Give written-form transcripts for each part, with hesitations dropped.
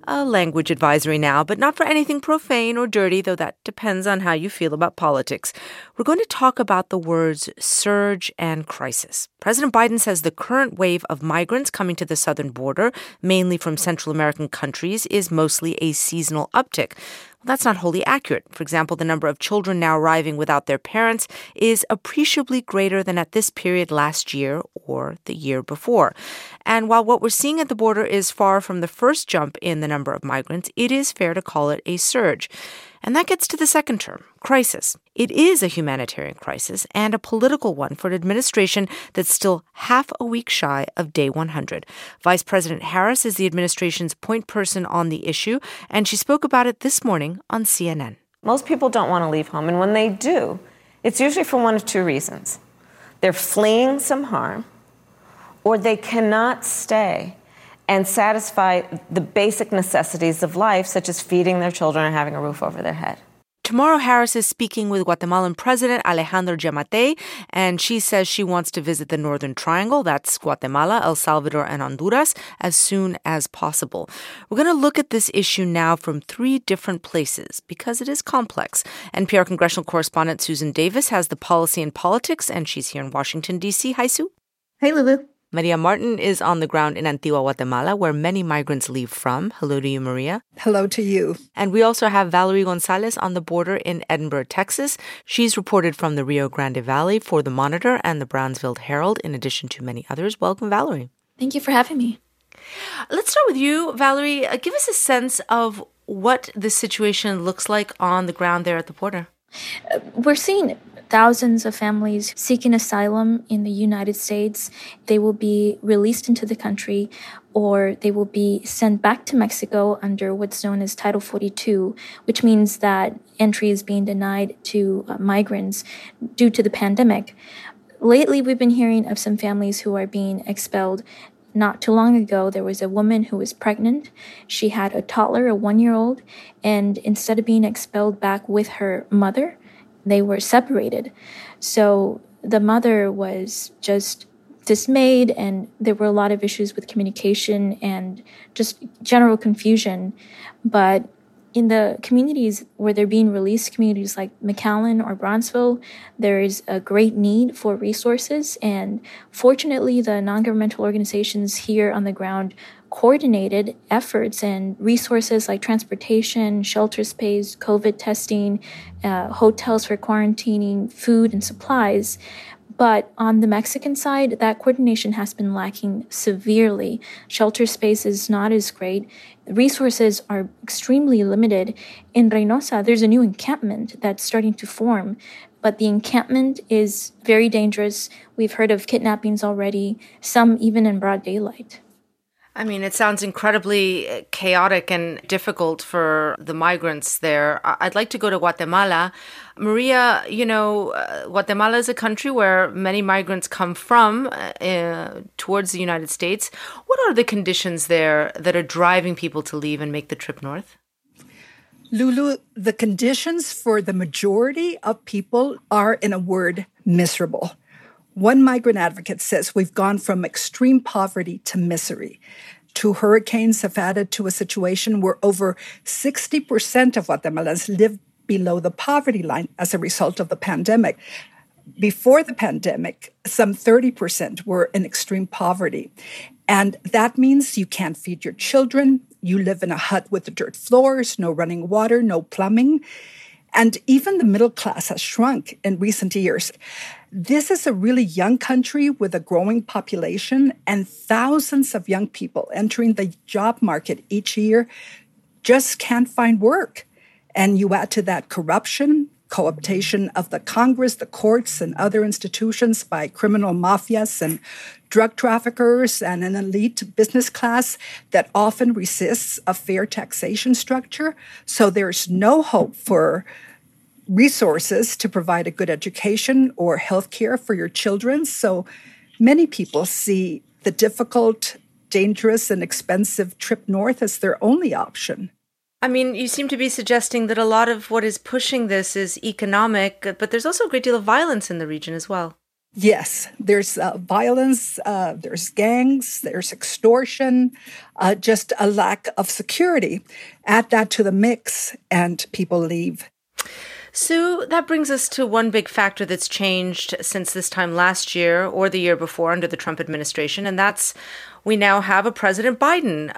a language advisory now, but not for anything profane or dirty, though that depends on how you feel about politics. We're going to talk about the words surge and crisis. President Biden says the current wave of migrants coming to the southern border, mainly from Central American countries, is mostly a seasonal uptick. Well, that's not wholly accurate. For example, the number of children now arriving without their parents is appreciably greater than at this period last year or the year before. And while what we're seeing at the border is far from the first jump in the number of migrants, it is fair to call it a surge. And that gets to the second term, crisis. It is a humanitarian crisis and a political one for an administration that's still half a week shy of day 100. Vice President Harris is the administration's point person on the issue, and she spoke about it this morning on CNN. Most people don't want to leave home, and when they do, it's usually for one of two reasons. They're fleeing some harm, or they cannot stay and satisfy the basic necessities of life, such as feeding their children and having a roof over their head. Tomorrow, Harris is speaking with Guatemalan President Alejandro Giammattei, and she says she wants to visit the Northern Triangle, that's Guatemala, El Salvador, and Honduras, as soon as possible. We're going to look at this issue now from three different places, because it is complex. NPR congressional correspondent Susan Davis has the policy and politics, and she's here in Washington, D.C. Hi, Sue. Hey, Lulu. Maria Martin is on the ground in Antigua, Guatemala, where many migrants leave from. Hello to you, Maria. Hello to you. And we also have Valerie Gonzalez on the border in Edinburgh, Texas. She's reported from the Rio Grande Valley for The Monitor and the Brownsville Herald, in addition to many others. Welcome, Valerie. Thank you for having me. Let's start with you, Valerie. Give us a sense of what the situation looks like on the ground there at the border. We're seeing thousands of families seeking asylum in the United States. They will be released into the country, or they will be sent back to Mexico under what's known as Title 42, which means that entry is being denied to migrants due to the pandemic. Lately, we've been hearing of some families who are being expelled. Not too long ago, there was a woman who was pregnant. She had a toddler, a 1-year-old, and instead of being expelled back with her mother, they were separated. So the mother was just dismayed, and there were a lot of issues with communication and just general confusion. But in the communities where they're being released, communities like McAllen or Brownsville, there is a great need for resources. And fortunately, the non-governmental organizations here on the ground coordinated efforts and resources like transportation, shelter space, COVID testing, hotels for quarantining, food and supplies. But on the Mexican side, that coordination has been lacking severely. Shelter space is not as great. Resources are extremely limited. In Reynosa, there's a new encampment that's starting to form, but the encampment is very dangerous. We've heard of kidnappings already, some even in broad daylight. I mean, it sounds incredibly chaotic and difficult for the migrants there. I'd like to go to Guatemala. Maria, Guatemala is a country where many migrants come from towards the United States. What are the conditions there that are driving people to leave and make the trip north? Lulu, the conditions for the majority of people are, in a word, miserable. One migrant advocate says we've gone from extreme poverty to misery. 2 hurricanes have added to a situation where over 60% of Guatemalans live below the poverty line as a result of the pandemic. Before the pandemic, some 30% were in extreme poverty. And that means you can't feed your children. You live in a hut with dirt floors, no running water, no plumbing. And even the middle class has shrunk in recent years. This is a really young country with a growing population, and thousands of young people entering the job market each year just can't find work. And you add to that corruption, co-optation of the Congress, the courts, and other institutions by criminal mafias and drug traffickers, and an elite business class that often resists a fair taxation structure. So there's no hope for resources to provide a good education or health care for your children. So many people see the difficult, dangerous, and expensive trip north as their only option. I mean, you seem to be suggesting that a lot of what is pushing this is economic, but there's also a great deal of violence in the region as well. Yes, there's violence, there's gangs, there's extortion, just a lack of security. Add that to the mix and people leave. Sue, that brings us to one big factor that's changed since this time last year or the year before under the Trump administration, and that's we now have a President Biden.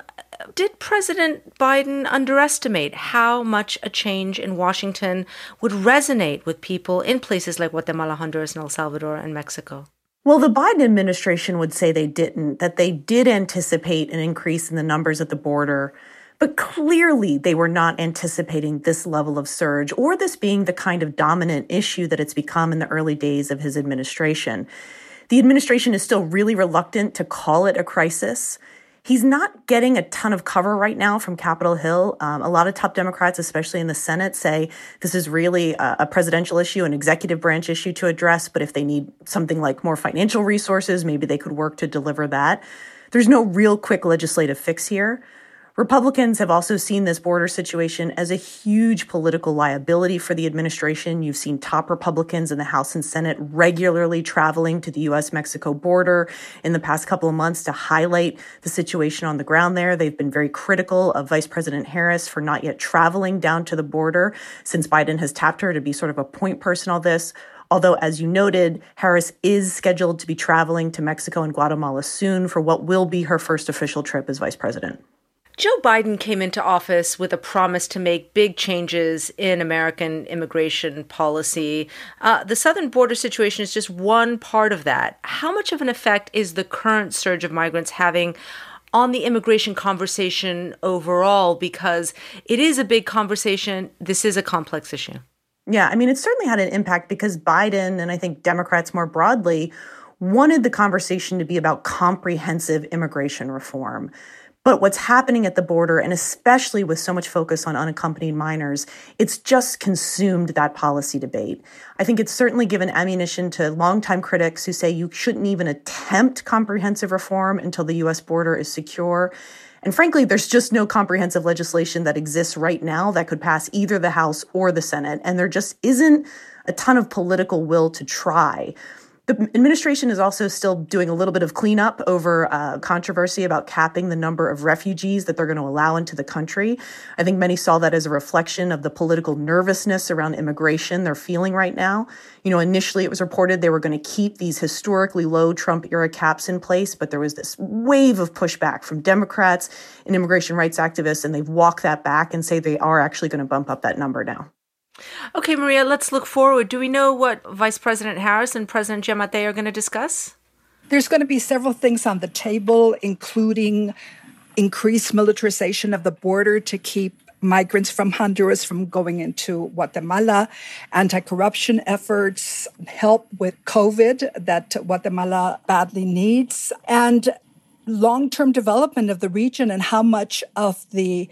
Did President Biden underestimate how much a change in Washington would resonate with people in places like Guatemala, Honduras, and El Salvador, and Mexico? Well, the Biden administration would say they didn't, that they did anticipate an increase in the numbers at the border. But clearly, they were not anticipating this level of surge or this being the kind of dominant issue that it's become in the early days of his administration. The administration is still really reluctant to call it a crisis. He's not getting a ton of cover right now from Capitol Hill. A lot of top Democrats, especially in the Senate, say this is really a presidential issue, an executive branch issue to address. But if they need something like more financial resources, maybe they could work to deliver that. There's no real quick legislative fix here. Republicans have also seen this border situation as a huge political liability for the administration. You've seen top Republicans in the House and Senate regularly traveling to the U.S.-Mexico border in the past couple of months to highlight the situation on the ground there. They've been very critical of Vice President Harris for not yet traveling down to the border since Biden has tapped her to be sort of a point person on this. Although, as you noted, Harris is scheduled to be traveling to Mexico and Guatemala soon for what will be her first official trip as vice president. Joe Biden came into office with a promise to make big changes in American immigration policy. The southern border situation is just one part of that. How much of an effect is the current surge of migrants having on the immigration conversation overall? Because it is a big conversation. This is a complex issue. Yeah, I mean, it certainly had an impact because Biden, and I think Democrats more broadly, wanted the conversation to be about comprehensive immigration reform. But what's happening at the border, and especially with so much focus on unaccompanied minors, it's just consumed that policy debate. I think it's certainly given ammunition to longtime critics who say you shouldn't even attempt comprehensive reform until the U.S. border is secure. And frankly, there's just no comprehensive legislation that exists right now that could pass either the House or the Senate. And there just isn't a ton of political will to try. The administration is also still doing a little bit of cleanup over controversy about capping the number of refugees that they're going to allow into the country. I think many saw that as a reflection of the political nervousness around immigration they're feeling right now. You know, initially it was reported they were going to keep these historically low Trump-era caps in place, but there was this wave of pushback from Democrats and immigration rights activists, and they've walked that back and say they are actually going to bump up that number now. Okay, Maria, let's look forward. Do we know what Vice President Harris and President Giammattei are going to discuss? There's going to be several things on the table, including increased militarization of the border to keep migrants from Honduras from going into Guatemala, anti-corruption efforts, help with COVID that Guatemala badly needs, and long-term development of the region and how much of the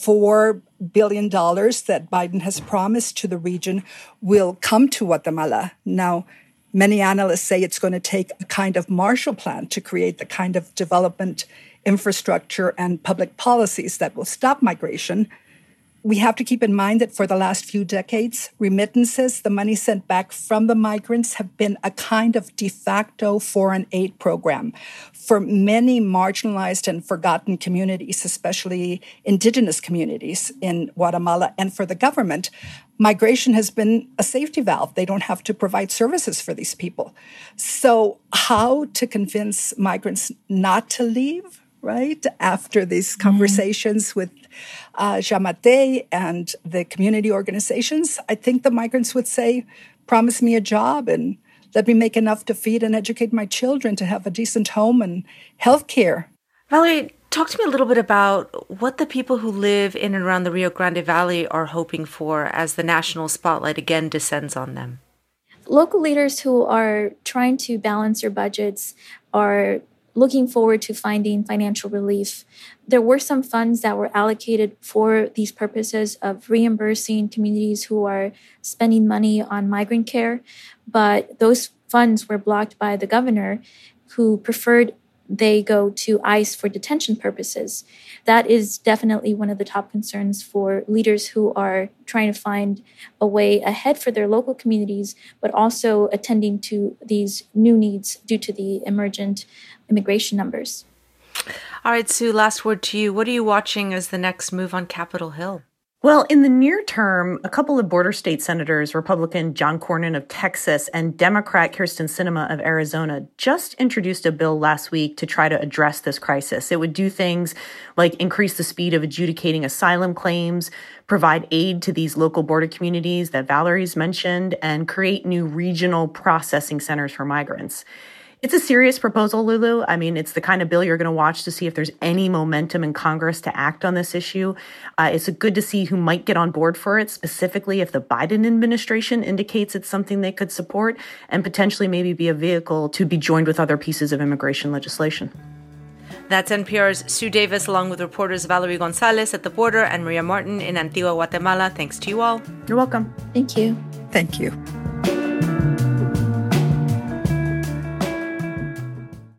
$4 billion that Biden has promised to the region will come to Guatemala. Now, many analysts say it's going to take a kind of Marshall Plan to create the kind of development, infrastructure, and public policies that will stop migration. We have to keep in mind that for the last few decades, remittances, the money sent back from the migrants, have been a kind of de facto foreign aid program for many marginalized and forgotten communities, especially indigenous communities in Guatemala. And for the government, migration has been a safety valve. They don't have to provide services for these people. So how to convince migrants not to leave? Right after these conversations with Giammattei and the community organizations, I think the migrants would say, promise me a job and let me make enough to feed and educate my children to have a decent home and health care. Valerie, talk to me a little bit about what the people who live in and around the Rio Grande Valley are hoping for as the national spotlight again descends on them. Local leaders who are trying to balance their budgets are looking forward to finding financial relief. There were some funds that were allocated for these purposes of reimbursing communities who are spending money on migrant care, but those funds were blocked by the governor, who preferred they go to ICE for detention purposes. That is definitely one of the top concerns for leaders who are trying to find a way ahead for their local communities, but also attending to these new needs due to the emergent immigration numbers. All right, Sue, last word to you. What are you watching as the next move on Capitol Hill? Well, in the near term, a couple of border state senators, Republican John Cornyn of Texas and Democrat Kyrsten Sinema of Arizona, just introduced a bill last week to try to address this crisis. It would do things like increase the speed of adjudicating asylum claims, provide aid to these local border communities that Valerie's mentioned, and create new regional processing centers for migrants. It's a serious proposal, Lulu. I mean, it's the kind of bill you're going to watch to see if there's any momentum in Congress to act on this issue. It's good to see who might get on board for it, specifically if the Biden administration indicates it's something they could support and potentially maybe be a vehicle to be joined with other pieces of immigration legislation. That's NPR's Sue Davis, along with reporters Valerie Gonzalez at the border and Maria Martin in Antigua, Guatemala. Thanks to you all. You're welcome. Thank you. Thank you.